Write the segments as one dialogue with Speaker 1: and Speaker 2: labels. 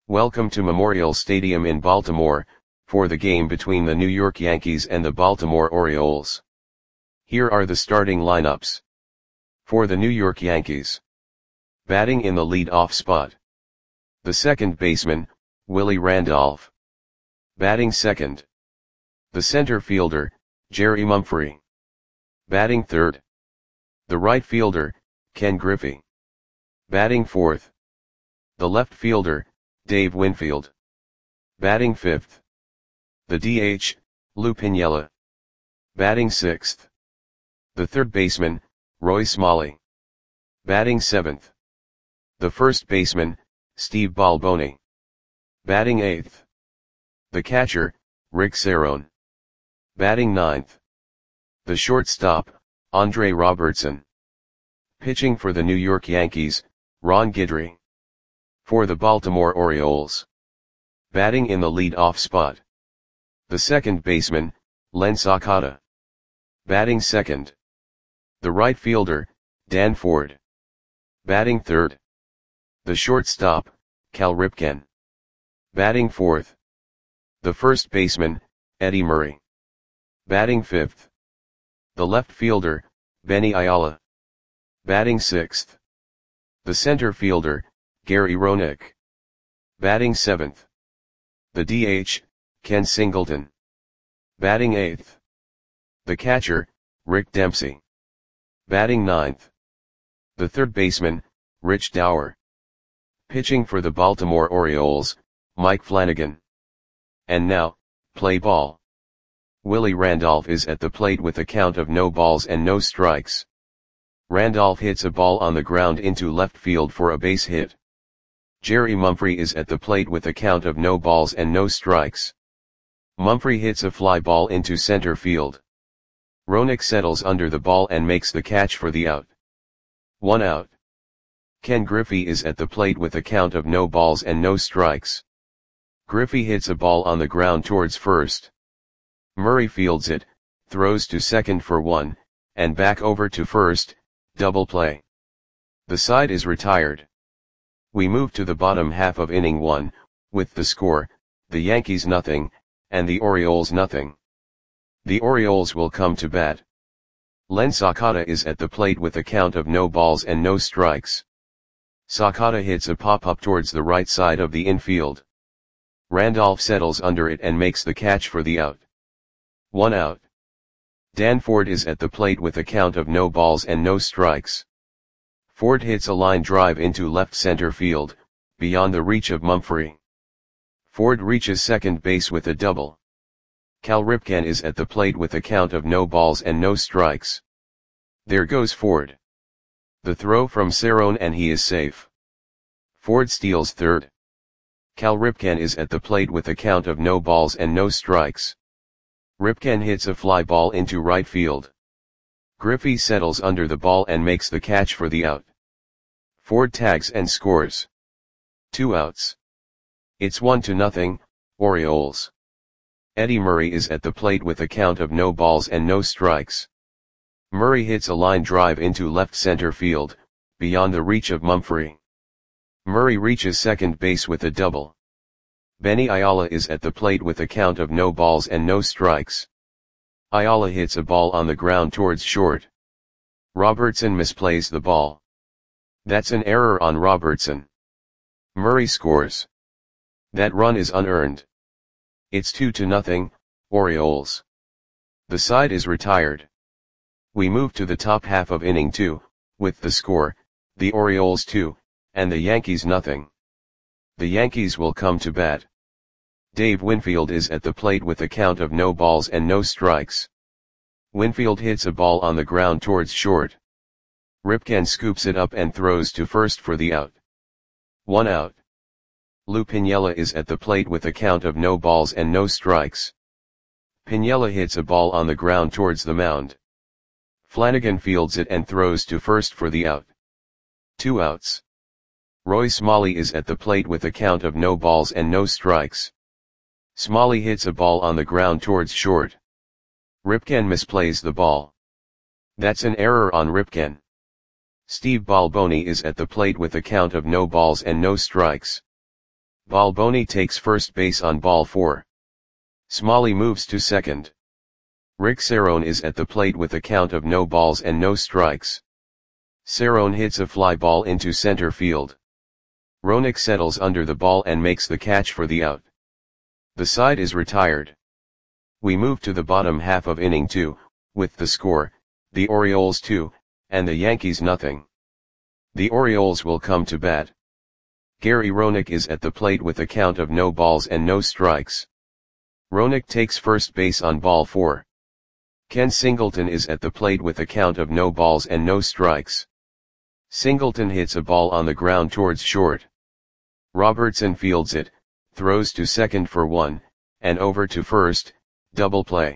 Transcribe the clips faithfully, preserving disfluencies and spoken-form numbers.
Speaker 1: Welcome to Memorial Stadium in Baltimore, for the game between the New York Yankees and the Baltimore Orioles. Here are the starting lineups. For the New York Yankees. Batting in the lead-off spot. The second baseman, Willie Randolph. Batting second. The center fielder, Jerry Mumphrey. Batting third. The right fielder, Ken Griffey. Batting fourth. The left fielder, Dave Winfield. Batting fifth. The D H, Lou Piniella. Batting sixth. The third baseman, Roy Smalley. Batting seventh. The first baseman, Steve Balboni. Batting eighth. The catcher, Rick Cerone. Batting ninth. The shortstop, Andre Robertson. Pitching for the New York Yankees, Ron Guidry. For the Baltimore Orioles. Batting in the lead-off spot. The second baseman, Len Sakata. Batting second. The right fielder, Dan Ford. Batting third. The shortstop, Cal Ripken. Batting fourth. The first baseman, Eddie Murray. Batting fifth. The left fielder, Benny Ayala. Batting sixth. The center fielder, Gary Roenick. Batting seventh. The D H, Ken Singleton. Batting eighth. The catcher, Rick Dempsey. Batting ninth. The third baseman, Rich Dower. Pitching for the Baltimore Orioles, Mike Flanagan. And now, play ball. Willie Randolph is at the plate with a count of no balls and no strikes. Randolph hits a ball on the ground into left field for a base hit. Jerry Mumphrey is at the plate with a count of no balls and no strikes. Mumphrey hits a fly ball into center field. Roenick settles under the ball and makes the catch for the out. One out. Ken Griffey is at the plate with a count of no balls and no strikes. Griffey hits a ball on the ground towards first. Murray fields it, throws to second for one, and back over to first, double play. The side is retired. We move to the bottom half of inning one, with the score, the Yankees nothing, and the Orioles nothing. The Orioles will come to bat. Len Sakata is at the plate with a count of no balls and no strikes. Sakata hits a pop-up towards the right side of the infield. Randolph settles under it and makes the catch for the out. One out. Dan Ford is at the plate with a count of no balls and no strikes. Ford hits a line drive into left center field, beyond the reach of Mumphrey. Ford reaches second base with a double. Cal Ripken is at the plate with a count of no balls and no strikes. There goes Ford. The throw from Cerone and he is safe. Ford steals third. Cal Ripken is at the plate with a count of no balls and no strikes. Ripken hits a fly ball into right field. Griffey settles under the ball and makes the catch for the out. Ford tags and scores. Two outs. It's one to nothing, Orioles. Eddie Murray is at the plate with a count of no balls and no strikes. Murray hits a line drive into left center field, beyond the reach of Mumphrey. Murray reaches second base with a double. Benny Ayala is at the plate with a count of no balls and no strikes. Ayala hits a ball on the ground towards short. Robertson misplays the ball. That's an error on Robertson. Murray scores. That run is unearned. It's two to nothing, Orioles. The side is retired. We move to the top half of inning two, with the score, the Orioles two, and the Yankees nothing. The Yankees will come to bat. Dave Winfield is at the plate with a count of no balls and no strikes. Winfield hits a ball on the ground towards short. Ripken scoops it up and throws to first for the out. One out. Lou Piniella is at the plate with a count of no balls and no strikes. Piniella hits a ball on the ground towards the mound. Flanagan fields it and throws to first for the out. Two outs. Roy Smalley is at the plate with a count of no balls and no strikes. Smalley hits a ball on the ground towards short. Ripken misplays the ball. That's an error on Ripken. Steve Balboni is at the plate with a count of no balls and no strikes. Balboni takes first base on ball four. Smalley moves to second. Rick Cerrone is at the plate with a count of no balls and no strikes. Cerrone hits a fly ball into center field. Roenick settles under the ball and makes the catch for the out. The side is retired. We move to the bottom half of inning two, with the score, the Orioles two, and the Yankees nothing. The Orioles will come to bat. Gary Roenick is at the plate with a count of no balls and no strikes. Roenick takes first base on ball four. Ken Singleton is at the plate with a count of no balls and no strikes. Singleton hits a ball on the ground towards short. Robertson fields it, throws to second for one, and over to first, double play.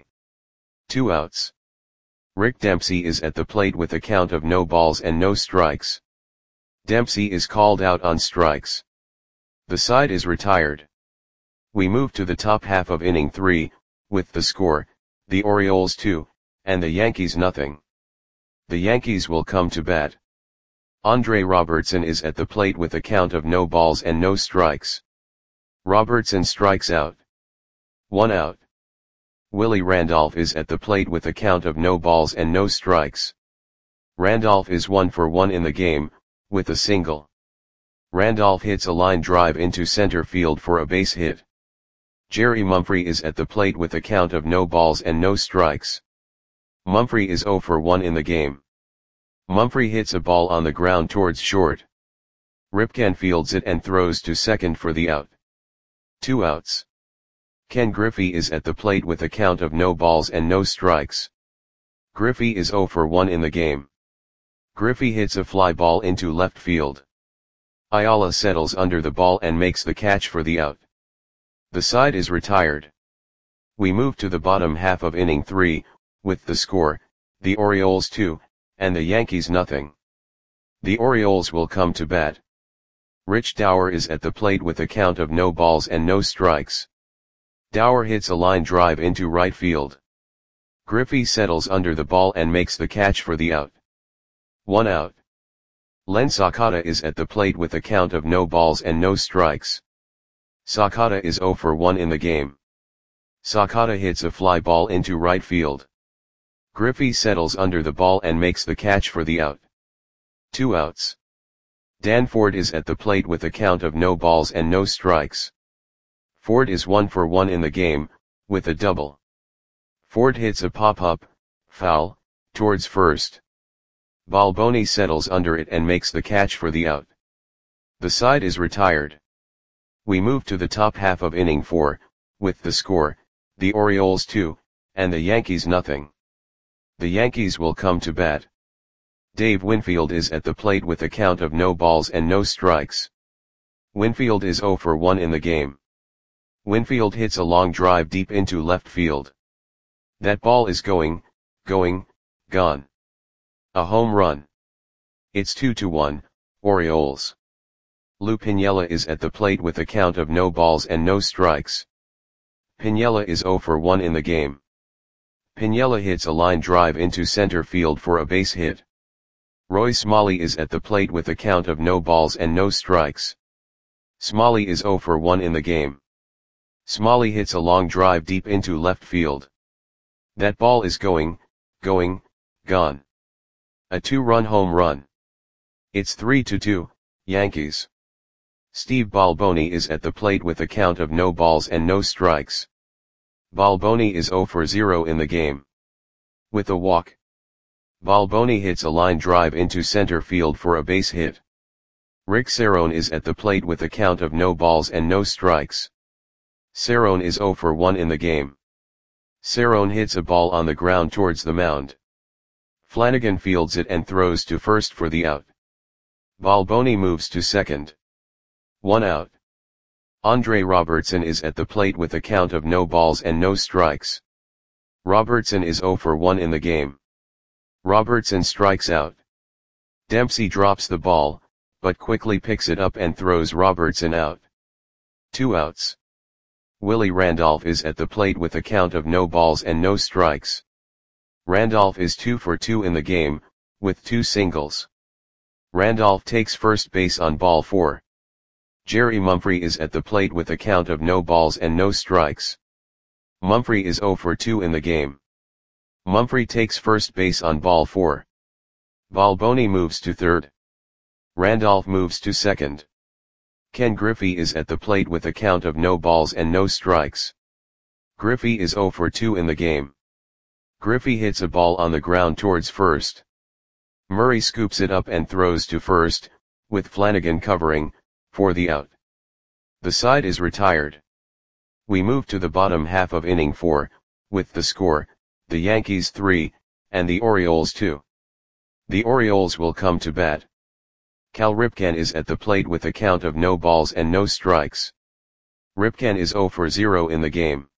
Speaker 1: Two outs. Rick Dempsey is at the plate with a count of no balls and no strikes. Dempsey is called out on strikes. The side is retired. We move to the top half of inning three, with the score, the Orioles two, and the Yankees nothing. The Yankees will come to bat. Andre Robertson is at the plate with a count of no balls and no strikes. Robertson strikes out. One out. Willie Randolph is at the plate with a count of no balls and no strikes. Randolph is one for one in the game, with a single. Randolph hits a line drive into center field for a base hit. Jerry Mumphrey is at the plate with a count of no balls and no strikes. Mumphrey is zero for one in the game. Mumphrey hits a ball on the ground towards short. Ripken fields it and throws to second for the out. Two outs. Ken Griffey is at the plate with a count of no balls and no strikes. Griffey is zero for one in the game. Griffey hits a fly ball into left field. Ayala settles under the ball and makes the catch for the out. The side is retired. We move to the bottom half of inning three, with the score, the Orioles two, and the Yankees nothing. The Orioles will come to bat. Rich Dower is at the plate with a count of no balls and no strikes. Dower hits a line drive into right field. Griffey settles under the ball and makes the catch for the out. One out. Len Sakata is at the plate with a count of no balls and no strikes. Sakata is zero for one in the game. Sakata hits a fly ball into right field. Griffey settles under the ball and makes the catch for the out. Two outs. Dan Ford is at the plate with a count of no balls and no strikes. Ford is one for one in the game, with a double. Ford hits a pop-up, foul, towards first. Balboni settles under it and makes the catch for the out. The side is retired. We move to the top half of inning four, with the score, the Orioles two, and the Yankees nothing. The Yankees will come to bat. Dave Winfield is at the plate with a count of no balls and no strikes. Winfield is zero for one in the game. Winfield hits a long drive deep into left field. That ball is going, going, gone. A home run. It's two to one, Orioles. Lou Piniella is at the plate with a count of no balls and no strikes. Piniella is zero for one in the game. Piniella hits a line drive into center field for a base hit. Roy Smalley is at the plate with a count of no balls and no strikes. Smalley is zero for one in the game. Smalley hits a long drive deep into left field. That ball is going, going, gone. A two-run home run. It's three to two, Yankees. Steve Balboni is at the plate with a count of no balls and no strikes. Balboni is zero for zero in the game. With a walk. Balboni hits a line drive into center field for a base hit. Rick Cerrone is at the plate with a count of no balls and no strikes. Cerrone is zero for one in the game. Cerrone hits a ball on the ground towards the mound. Flanagan fields it and throws to first for the out. Balboni moves to second. One out. Andre Robertson is at the plate with a count of no balls and no strikes. Robertson is zero for one in the game. Robertson strikes out. Dempsey drops the ball, but quickly picks it up and throws Robertson out. Two outs. Willie Randolph is at the plate with a count of no balls and no strikes. Randolph is two for two in the game, with two singles. Randolph takes first base on ball four. Jerry Mumphrey is at the plate with a count of no balls and no strikes. Mumphrey is zero for two in the game. Mumphrey takes first base on ball four. Balboni moves to third. Randolph moves to second. Ken Griffey is at the plate with a count of no balls and no strikes. Griffey is zero for two in the game. Griffey hits a ball on the ground towards first. Murray scoops it up and throws to first, with Flanagan covering, for the out. The side is retired. We move to the bottom half of inning four, with the score, the Yankees three, and the Orioles two. The Orioles will come to bat. Cal Ripken is at the plate with a count of no balls and no strikes. Ripken is zero for zero in the game.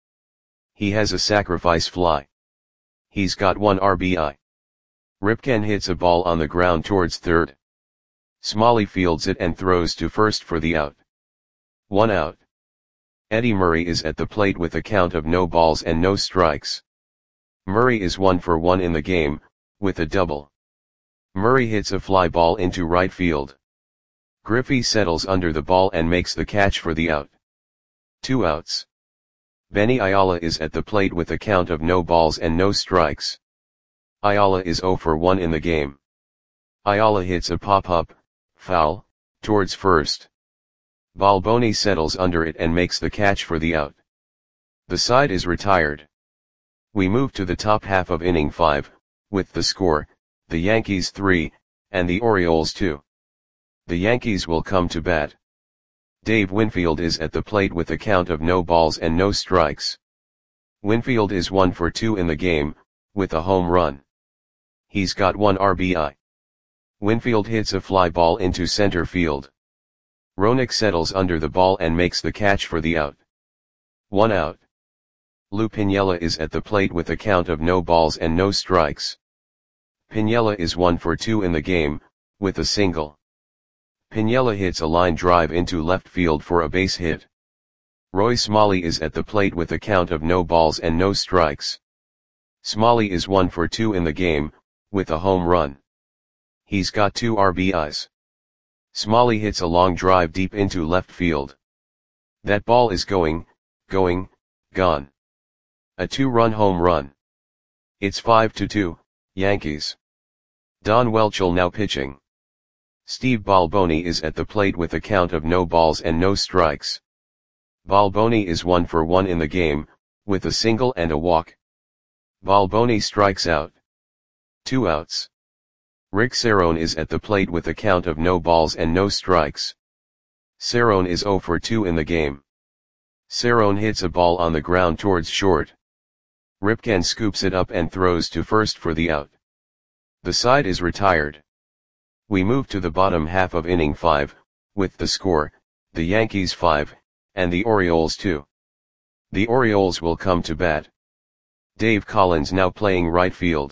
Speaker 1: He has a sacrifice fly. He's got one R B I. Ripken hits a ball on the ground towards third. Smalley fields it and throws to first for the out. One out. Eddie Murray is at the plate with a count of no balls and no strikes. Murray is one for one in the game, with a double. Murray hits a fly ball into right field. Griffey settles under the ball and makes the catch for the out. Two outs. Benny Ayala is at the plate with a count of no balls and no strikes. Ayala is zero for one in the game. Ayala hits a pop-up, foul, towards first. Balboni settles under it and makes the catch for the out. The side is retired. We move to the top half of inning five, with the score, the Yankees three, and the Orioles two. The Yankees will come to bat. Dave Winfield is at the plate with a count of no balls and no strikes. Winfield is one for two in the game, with a home run. He's got one R B I. Winfield hits a fly ball into center field. Roenick settles under the ball and makes the catch for the out. One out. Lou Piniella is at the plate with a count of no balls and no strikes. Piniella is one for two in the game, with a single. Piniella hits a line drive into left field for a base hit. Roy Smalley is at the plate with a count of no balls and no strikes. Smalley is one for two in the game, with a home run. He's got two R B Is. Smalley hits a long drive deep into left field. That ball is going, going, gone. A two-run home run. It's five to two, Yankees. Don Welchel now pitching. Steve Balboni is at the plate with a count of no balls and no strikes. Balboni is one for one in the game, with a single and a walk. Balboni strikes out. Two outs. Rick Cerrone is at the plate with a count of no balls and no strikes. Cerrone is zero for two in the game. Cerrone hits a ball on the ground towards short. Ripken scoops it up and throws to first for the out. The side is retired. We move to the bottom half of inning five, with the score, the Yankees five, and the Orioles two. The Orioles will come to bat. Dave Collins now playing right field.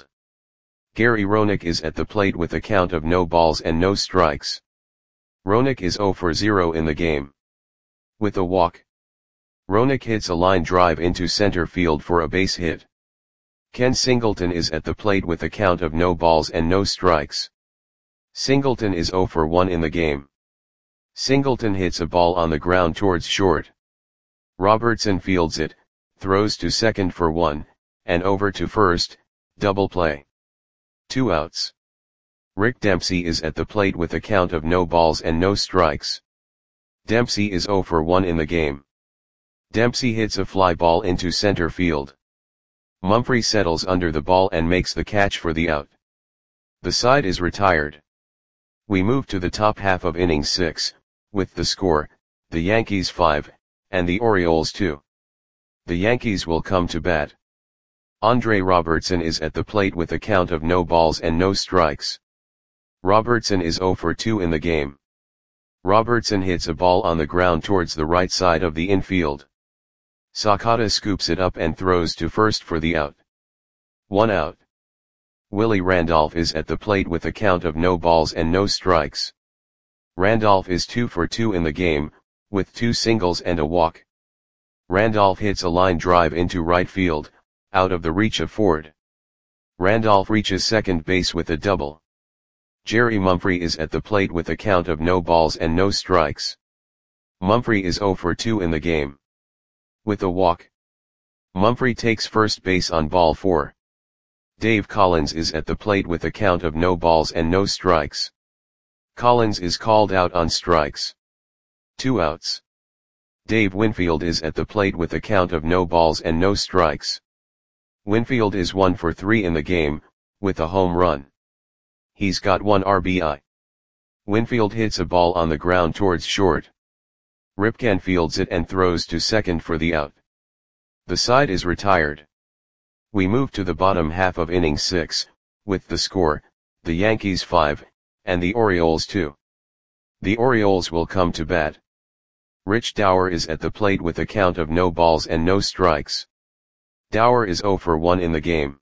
Speaker 1: Gary Roenick is at the plate with a count of no balls and no strikes. Roenick is zero for zero in the game. With a walk. Roenick hits a line drive into center field for a base hit. Ken Singleton is at the plate with a count of no balls and no strikes. Singleton is zero for one in the game. Singleton hits a ball on the ground towards short. Robertson fields it, throws to second for one, and over to first, double play. Two outs. Rick Dempsey is at the plate with a count of no balls and no strikes. Dempsey is zero for one in the game. Dempsey hits a fly ball into center field. Mumphrey settles under the ball and makes the catch for the out. The side is retired. We move to the top half of inning six, with the score, the Yankees five, and the Orioles two. The Yankees will come to bat. Andre Robertson is at the plate with a count of no balls and no strikes. Robertson is zero for two in the game. Robertson hits a ball on the ground towards the right side of the infield. Sakata scoops it up and throws to first for the out. One out. Willie Randolph is at the plate with a count of no balls and no strikes. Randolph is two for two in the game, with two singles and a walk. Randolph hits a line drive into right field, out of the reach of Ford. Randolph reaches second base with a double. Jerry Mumphrey is at the plate with a count of no balls and no strikes. Mumphrey is oh for two in the game. With a walk, Mumphrey takes first base on ball four. Dave Collins is at the plate with a count of no balls and no strikes. Collins is called out on strikes. Two outs. Dave Winfield is at the plate with a count of no balls and no strikes. Winfield is one for three in the game, with a home run. He's got one R B I. Winfield hits a ball on the ground towards short. Ripken fields it and throws to second for the out. The side is retired. We move to the bottom half of inning six, with the score, the Yankees five, and the Orioles two. The Orioles will come to bat. Rich Dower is at the plate with a count of no balls and no strikes. Dower is oh for one in the game.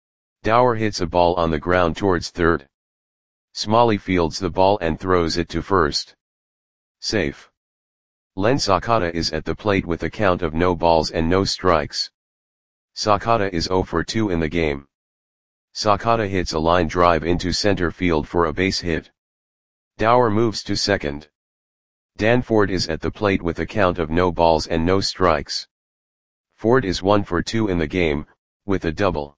Speaker 1: Dower hits a ball on the ground towards third. Smalley fields the ball and throws it to first. Safe. Len Sakata is at the plate with a count of no balls and no strikes. Sakata is oh for two in the game. Sakata hits a line drive into center field for a base hit. Dower moves to second. Dan Ford is at the plate with a count of no balls and no strikes. Ford is one for two in the game, with a double.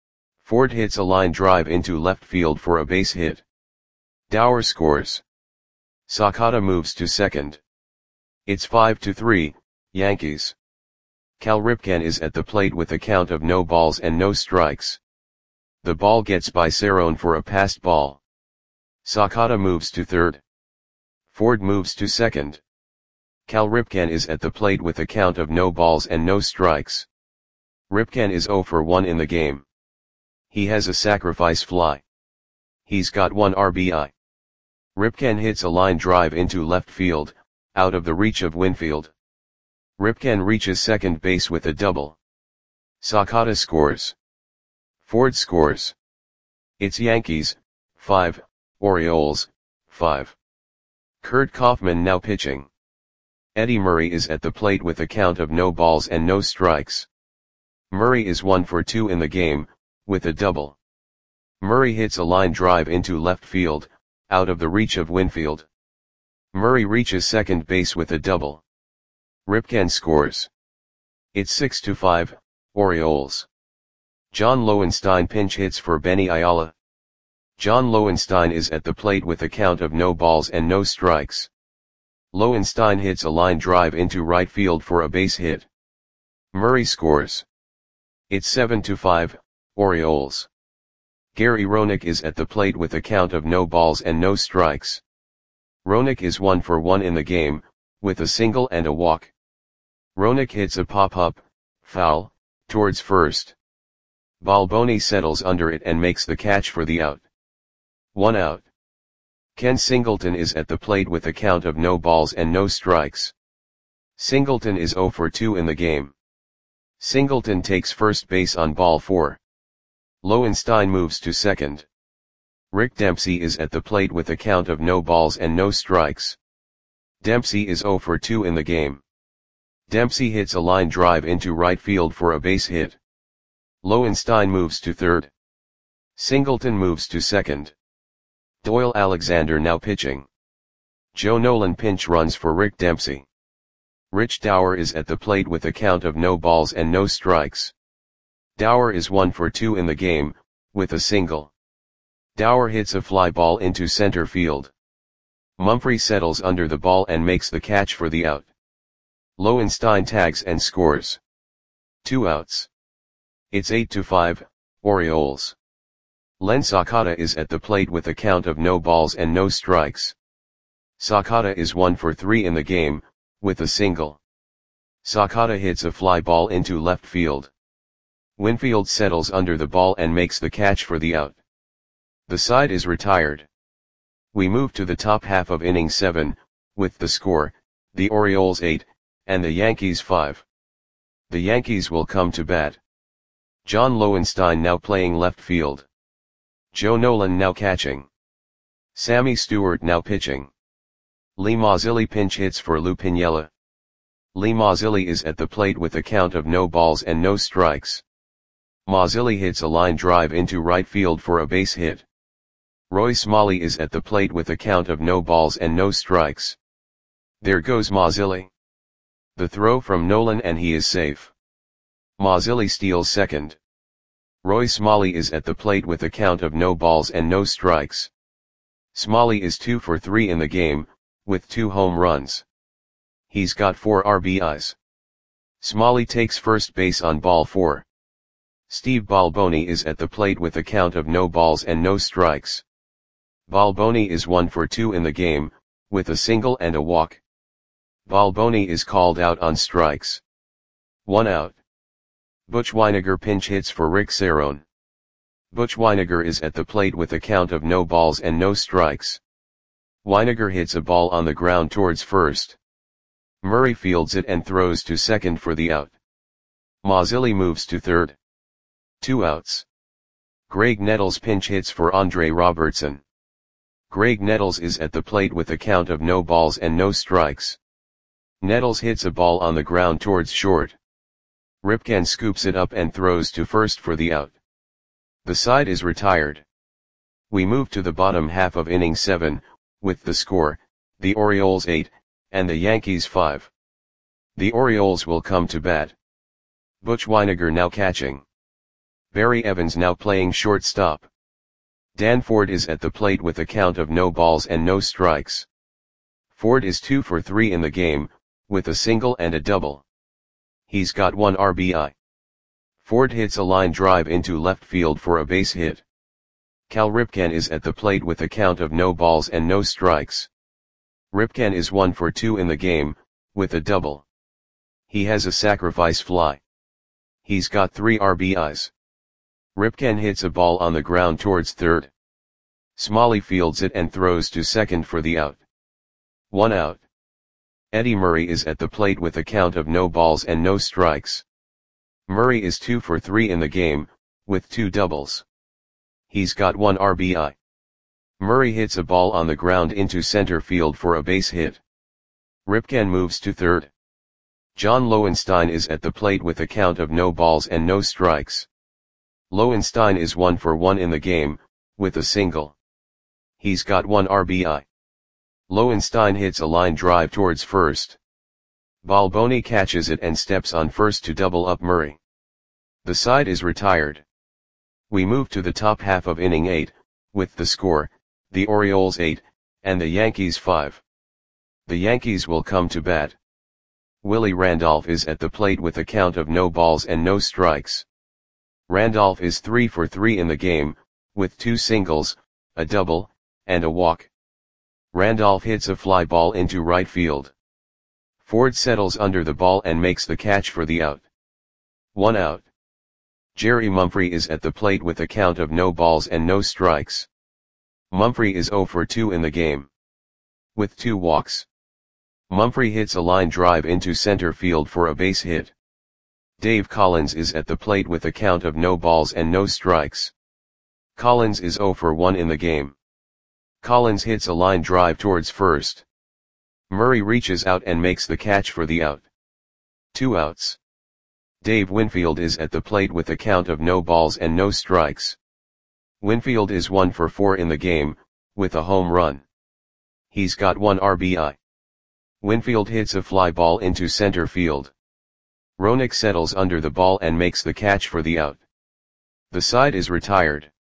Speaker 1: Ford hits a line drive into left field for a base hit. Dower scores. Sakata moves to second. It's five to three, Yankees. Cal Ripken is at the plate with a count of no balls and no strikes. The ball gets by Cerrone for a passed ball. Sakata moves to third. Ford moves to second. Cal Ripken is at the plate with a count of no balls and no strikes. Ripken is oh for one in the game. He has a sacrifice fly. He's got one R B I. Ripken hits a line drive into left field, out of the reach of Winfield. Ripken reaches second base with a double. Sakata scores. Ford scores. It's Yankees, five, Orioles, five. Kurt Kaufman now pitching. Eddie Murray is at the plate with a count of no balls and no strikes. Murray is one for two in the game, with a double. Murray hits a line drive into left field, out of the reach of Winfield. Murray reaches second base with a double. Ripken scores. It's six to five, Orioles. John Lowenstein pinch hits for Benny Ayala. John Lowenstein is at the plate with a count of no balls and no strikes. Lowenstein hits a line drive into right field for a base hit. Murray scores. It's seven to five, Orioles. Gary Roenick is at the plate with a count of no balls and no strikes. Roenick is one for one in the game, with a single and a walk. Roenick hits a pop-up, foul, towards first. Balboni settles under it and makes the catch for the out. One out. Ken Singleton is at the plate with a count of no balls and no strikes. Singleton is oh for two in the game. Singleton takes first base on ball four. Lowenstein moves to second. Rick Dempsey is at the plate with a count of no balls and no strikes. Dempsey is oh for two in the game. Dempsey hits a line drive into right field for a base hit. Lowenstein moves to third. Singleton moves to second. Doyle Alexander now pitching. Joe Nolan pinch runs for Rick Dempsey. Rich Dower is at the plate with a count of no balls and no strikes. Dower is one for two in the game, with a single. Dower hits a fly ball into center field. Mumphrey settles under the ball and makes the catch for the out. Lowenstein tags and scores. Two outs. It's eight to five, Orioles. Len Sakata is at the plate with a count of no balls and no strikes. Sakata is one for three in the game, with a single. Sakata hits a fly ball into left field. Winfield settles under the ball and makes the catch for the out. The side is retired. We move to the top half of inning seven, with the score, the Orioles eight, and the Yankees five. The Yankees will come to bat. John Lowenstein now playing left field. Joe Nolan now catching. Sammy Stewart now pitching. Lee Mazzilli pinch hits for Lou Piniella. Lee Mazzilli is at the plate with a count of no balls and no strikes. Mazzilli hits a line drive into right field for a base hit. Roy Smalley is at the plate with a count of no balls and no strikes. There goes Mazzilli. The throw from Nolan and he is safe. Mazzilli steals second. Roy Smalley is at the plate with a count of no balls and no strikes. Smalley is two for three in the game, with two home runs. He's got four R B Is. Smalley takes first base on ball four. Steve Balboni is at the plate with a count of no balls and no strikes. Balboni is one for two in the game, with a single and a walk. Balboni is called out on strikes. One out. Butch Wynegar pinch hits for Rick Cerone. Butch Wynegar is at the plate with a count of no balls and no strikes. Wynegar hits a ball on the ground towards first. Murray fields it and throws to second for the out. Mazzilli moves to third. Two outs. Greg Nettles pinch hits for Andre Robertson. Greg Nettles is at the plate with a count of no balls and no strikes. Nettles hits a ball on the ground towards short. Ripken scoops it up and throws to first for the out. The side is retired. We move to the bottom half of inning seven, with the score, the Orioles eight, and the Yankees five. The Orioles will come to bat. Butch Wynegar now catching. Barry Evans now playing shortstop. Dan Ford is at the plate with a count of no balls and no strikes. Ford is two for three in the game, with a single and a double. He's got one R B I. Ford hits a line drive into left field for a base hit. Cal Ripken is at the plate with a count of no balls and no strikes. Ripken is one for two in the game, with a double. He has a sacrifice fly. He's got three R B Is. Ripken hits a ball on the ground towards third. Smalley fields it and throws to second for the out. One out. Eddie Murray is at the plate with a count of no balls and no strikes. Murray is two for three in the game, with two doubles. He's got one R B I. Murray hits a ball on the ground into center field for a base hit. Ripken moves to third. John Lowenstein is at the plate with a count of no balls and no strikes. Lowenstein is one for one in the game, with a single. He's got one R B I. Lowenstein hits a line drive towards first. Balboni catches it and steps on first to double up Murray. The side is retired. We move to the top half of inning eight, with the score, the Orioles eight, and the Yankees five. The Yankees will come to bat. Willie Randolph is at the plate with a count of no balls and no strikes. Randolph is three for three in the game, with two singles, a double, and a walk. Randolph hits a fly ball into right field. Ford settles under the ball and makes the catch for the out. One out. Jerry Mumphrey is at the plate with a count of no balls and no strikes. Mumphrey is zero for two in the game, with two walks. Mumphrey hits a line drive into center field for a base hit. Dave Collins is at the plate with a count of no balls and no strikes. Collins is zero for one in the game. Collins hits a line drive towards first. Murray reaches out and makes the catch for the out. Two outs. Dave Winfield is at the plate with a count of no balls and no strikes. Winfield is one for four in the game, with a home run. He's got one R B I. Winfield hits a fly ball into center field. Roenick settles under the ball and makes the catch for the out. The side is retired.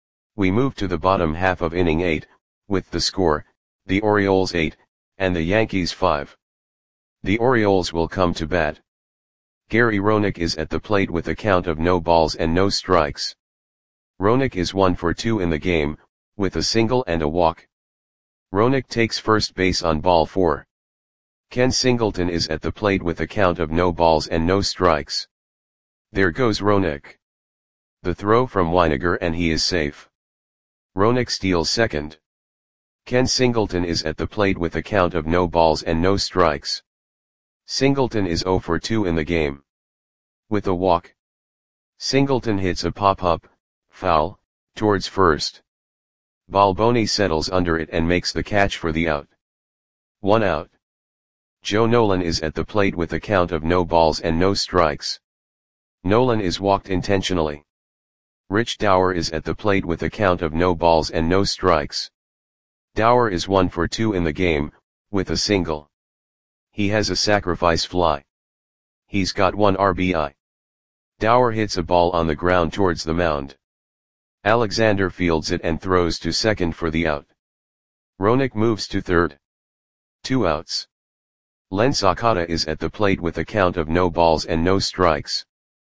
Speaker 1: We move to the bottom half of inning eight, with the score, the Orioles eight, and the Yankees five. The Orioles will come to bat. Gary Roenick is at the plate with a count of no balls and no strikes. Roenick is one for two in the game, with a single and a walk. Roenick takes first base on ball four. Ken Singleton is at the plate with a count of no balls and no strikes. There goes Roenick. The throw from Wynegar and he is safe. Roenick steals second. Ken Singleton is at the plate with a count of no balls and no strikes. Singleton is zero for two in the game, with a walk. Singleton hits a pop-up, foul, towards first. Balboni settles under it and makes the catch for the out. One out. Joe Nolan is at the plate with a count of no balls and no strikes. Nolan is walked intentionally. Rich Dower is at the plate with a count of no balls and no strikes. Dower is one for two in the game, with a single. He has a sacrifice fly. He's got one R B I. Dower hits a ball on the ground towards the mound. Alexander fields it and throws to second for the out. Roenick moves to third. Two outs. Len Sakata is at the plate with a count of no balls and no strikes.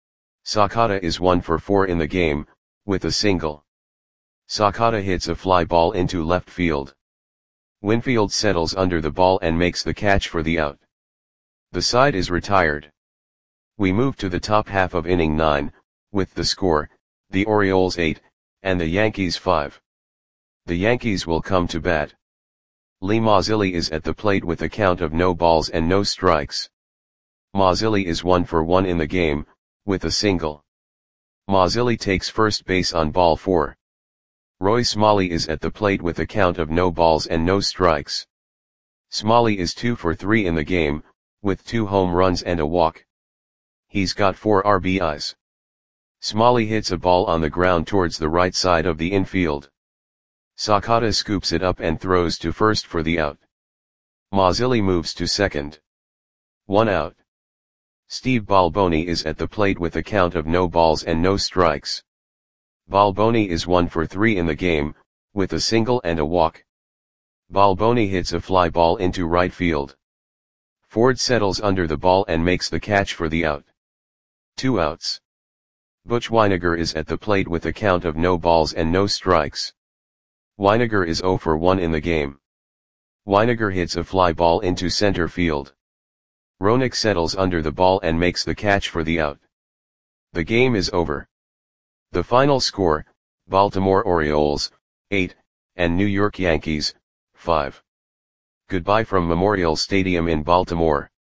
Speaker 1: Sakata is one for four in the game, with a single. Sakata hits a fly ball into left field. Winfield settles under the ball and makes the catch for the out. The side is retired. We move to the top half of inning nine, with the score, the Orioles eight, and the Yankees five. The Yankees will come to bat. Lee Mazzilli is at the plate with a count of no balls and no strikes. Mazzilli is one for one in the game, with a single. Mazzilli takes first base on ball four. Roy Smalley is at the plate with a count of no balls and no strikes. Smalley is two for three in the game, with two home runs and a walk. He's got four R B Is. Smalley hits a ball on the ground towards the right side of the infield. Sakata scoops it up and throws to first for the out. Mazzilli moves to second. One out. Steve Balboni is at the plate with a count of no balls and no strikes. Balboni is one for three in the game, with a single and a walk. Balboni hits a fly ball into right field. Ford settles under the ball and makes the catch for the out. Two outs. Butch Wynegar is at the plate with a count of no balls and no strikes. Wynegar is zero for one in the game. Wynegar hits a fly ball into center field. Roenick settles under the ball and makes the catch for the out. The game is over. The final score, Baltimore Orioles, eight, and New York Yankees, five. Goodbye from Memorial Stadium in Baltimore.